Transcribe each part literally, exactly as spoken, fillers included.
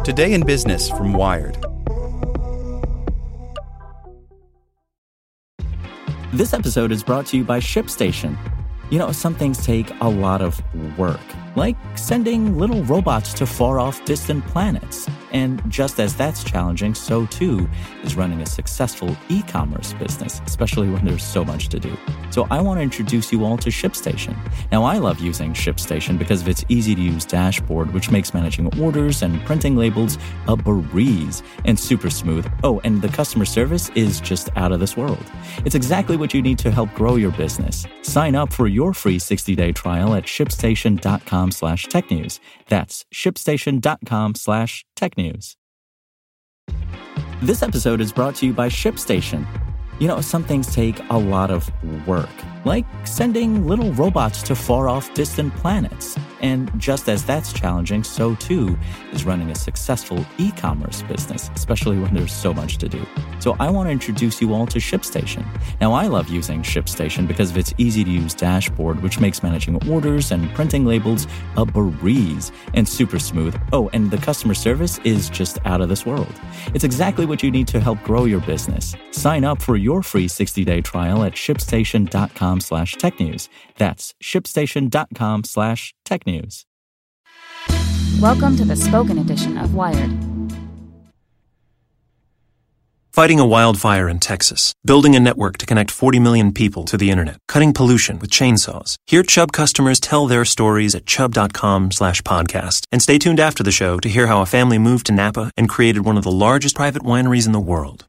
Today in Business from Wired. This episode is brought to you by ShipStation. You know, some things take a lot of work, like sending little robots to far-off distant planets. And just as that's challenging, so too is running a successful e-commerce business, especially when there's so much to do. So I want to introduce you all to ShipStation. Now, I love using ShipStation because of its easy-to-use dashboard, which makes managing orders and printing labels a breeze and super smooth. Oh, and the customer service is just out of this world. It's exactly what you need to help grow your business. Sign up for your free sixty-day trial at shipstation.com slash tech news. That's shipstation.com slash tech news. This episode is brought to you by ShipStation. You know, some things take a lot of work, like sending little robots to far-off distant planets. And just as that's challenging, so too is running a successful e-commerce business, especially when there's so much to do. So I want to introduce you all to ShipStation. Now, I love using ShipStation because of its easy-to-use dashboard, which makes managing orders and printing labels a breeze and super smooth. Oh, and the customer service is just out of this world. It's exactly what you need to help grow your business. Sign up for your free sixty-day trial at shipstation.com slash tech news. That's shipstation.com slash tech news. Welcome to the spoken edition of Wired. Fighting a wildfire in Texas. Building a network to connect forty million people to the internet. Cutting pollution with chainsaws. Hear Chubb customers tell their stories at chubb.com slash podcast. And stay tuned after the show to hear how a family moved to Napa and created one of the largest private wineries in the world.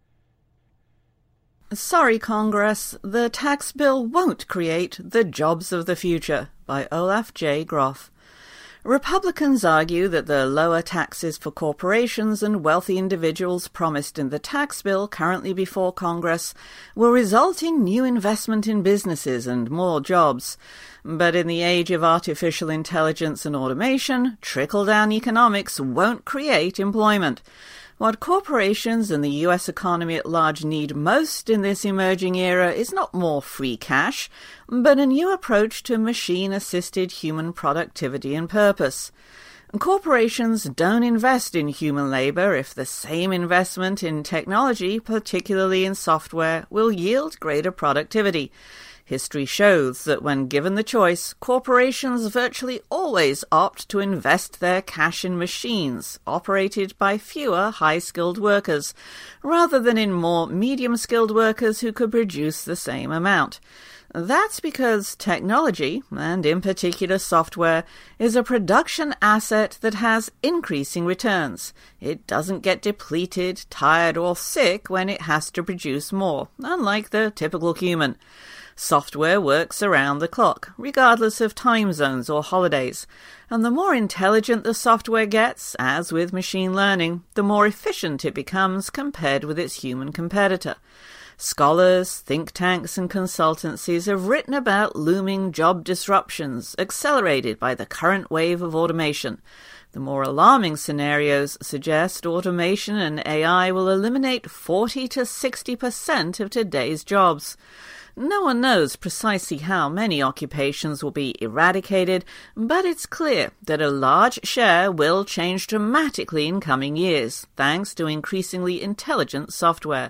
Sorry, Congress, the tax bill won't create the jobs of the future, by Olaf J. Groff. Republicans argue that the lower taxes for corporations and wealthy individuals promised in the tax bill currently before Congress will result in new investment in businesses and more jobs. But in the age of artificial intelligence and automation, trickle-down economics won't create employment. What corporations and the U S economy at large need most in this emerging era is not more free cash, but a new approach to machine-assisted human productivity and purpose. Corporations don't invest in human labor if the same investment in technology, particularly in software, will yield greater productivity. History shows that when given the choice, corporations virtually always opt to invest their cash in machines operated by fewer high-skilled workers, rather than in more medium-skilled workers who could produce the same amount. That's because technology, and in particular software, is a production asset that has increasing returns. It doesn't get depleted, tired, or sick when it has to produce more, unlike the typical human. Software works around the clock, regardless of time zones or holidays. And the more intelligent the software gets, as with machine learning, the more efficient it becomes compared with its human competitor. Scholars, think tanks, and consultancies have written about looming job disruptions accelerated by the current wave of automation. The more alarming scenarios suggest automation and A I will eliminate forty to sixty percent of today's jobs. No one knows precisely how many occupations will be eradicated, but it's clear that a large share will change dramatically in coming years, thanks to increasingly intelligent software.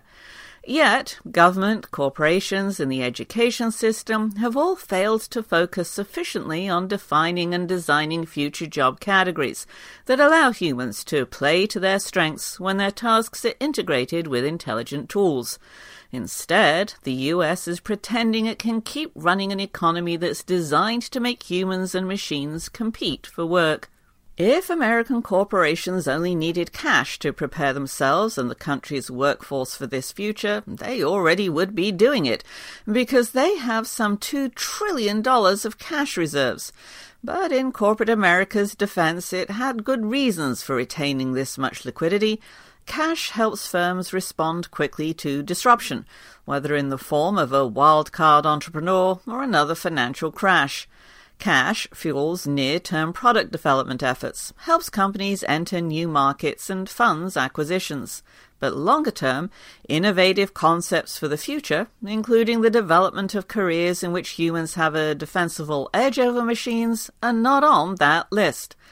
Yet, government, corporations, and the education system have all failed to focus sufficiently on defining and designing future job categories that allow humans to play to their strengths when their tasks are integrated with intelligent tools. Instead, the U S is pretending it can keep running an economy that's designed to make humans and machines compete for work. If American corporations only needed cash to prepare themselves and the country's workforce for this future, they already would be doing it, because they have some two trillion dollars of cash reserves. But in corporate America's defense, it had good reasons for retaining this much liquidity. Cash helps firms respond quickly to disruption, whether in the form of a wild-card entrepreneur or another financial crash. Cash fuels near-term product development efforts, helps companies enter new markets and funds acquisitions. But longer-term, innovative concepts for the future, including the development of careers in which humans have a defensible edge over machines, are not on that list.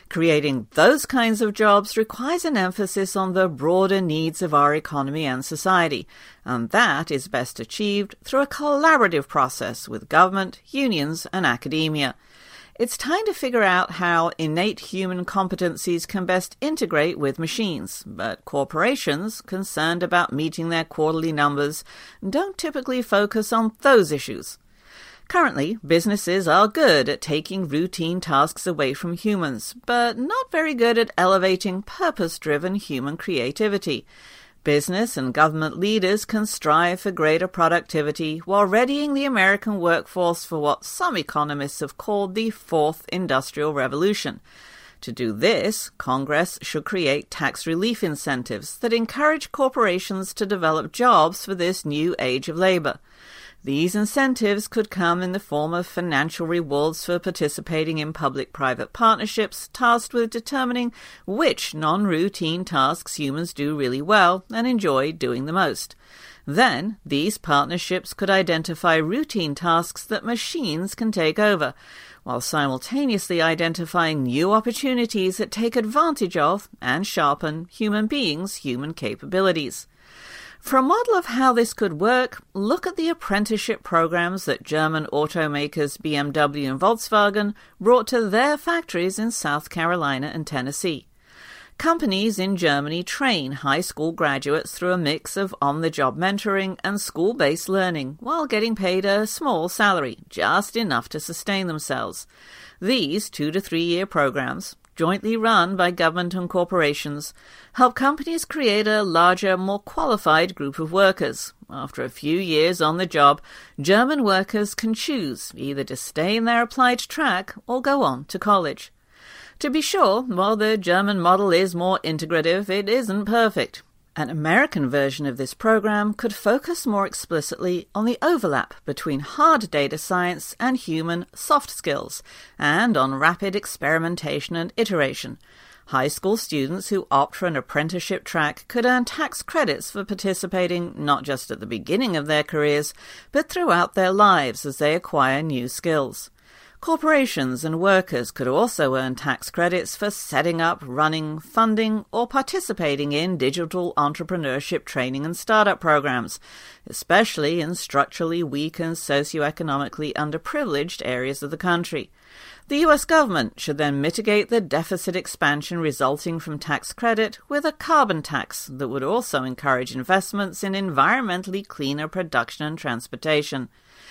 Creating those kinds of jobs requires an emphasis on the broader needs of our economy and society, and that is best achieved through a collaborative process with government, unions, and academia. It's time to figure out how innate human competencies can best integrate with machines, but corporations, concerned about meeting their quarterly numbers, don't typically focus on those issues. Currently, businesses are good at taking routine tasks away from humans, but not very good at elevating purpose-driven human creativity. Business and government leaders can strive for greater productivity while readying the American workforce for what some economists have called the Fourth Industrial Revolution. To do this, Congress should create tax relief incentives that encourage corporations to develop jobs for this new age of labor. These incentives could come in the form of financial rewards for participating in public-private partnerships tasked with determining which non-routine tasks humans do really well and enjoy doing the most. Then, these partnerships could identify routine tasks that machines can take over, while simultaneously identifying new opportunities that take advantage of and sharpen human beings' human capabilities. For a model of how this could work, look at the apprenticeship programs that German automakers B M W and Volkswagen brought to their factories in South Carolina and Tennessee. Companies in Germany train high school graduates through a mix of on-the-job mentoring and school-based learning while getting paid a small salary, just enough to sustain themselves. These two to three-year programs, jointly run by government and corporations, help companies create a larger, more qualified group of workers. After a few years on the job, German workers can choose either to stay in their applied track or go on to college. To be sure, while the German model is more integrative, it isn't perfect. An American version of this program could focus more explicitly on the overlap between hard data science and human soft skills, and on rapid experimentation and iteration. High school students who opt for an apprenticeship track could earn tax credits for participating not just at the beginning of their careers, but throughout their lives as they acquire new skills. Corporations and workers could also earn tax credits for setting up, running, funding, or participating in digital entrepreneurship training and startup programs, especially in structurally weak and socioeconomically underprivileged areas of the country. The U S government should then mitigate the deficit expansion resulting from tax credit with a carbon tax that would also encourage investments in environmentally cleaner production and transportation.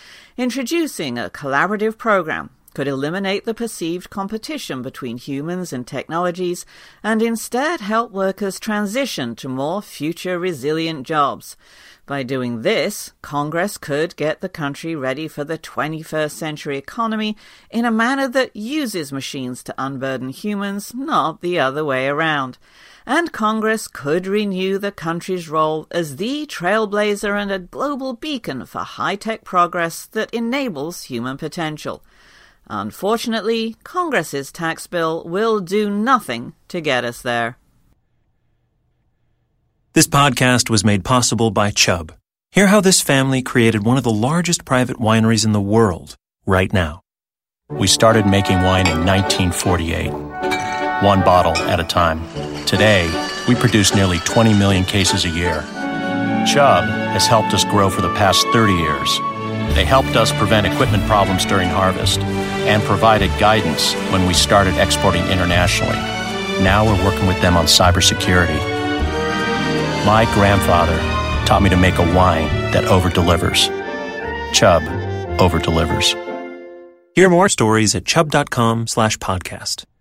Introducing a collaborative program could eliminate the perceived competition between humans and technologies and instead help workers transition to more future-resilient jobs. By doing this, Congress could get the country ready for the twenty-first century economy in a manner that uses machines to unburden humans, not the other way around. And Congress could renew the country's role as the trailblazer and a global beacon for high-tech progress that enables human potential. Unfortunately, Congress's tax bill will do nothing to get us there. This podcast was made possible by Chubb. Hear how this family created one of the largest private wineries in the world right now. We started making wine in nineteen forty-eight, one bottle at a time. Today, we produce nearly twenty million cases a year. Chubb has helped us grow for the past thirty years. They helped us prevent equipment problems during harvest and provided guidance when we started exporting internationally. Now we're working with them on cybersecurity. My grandfather taught me to make a wine that over-delivers. Chubb over-delivers. Hear more stories at chubb dot com slash podcast.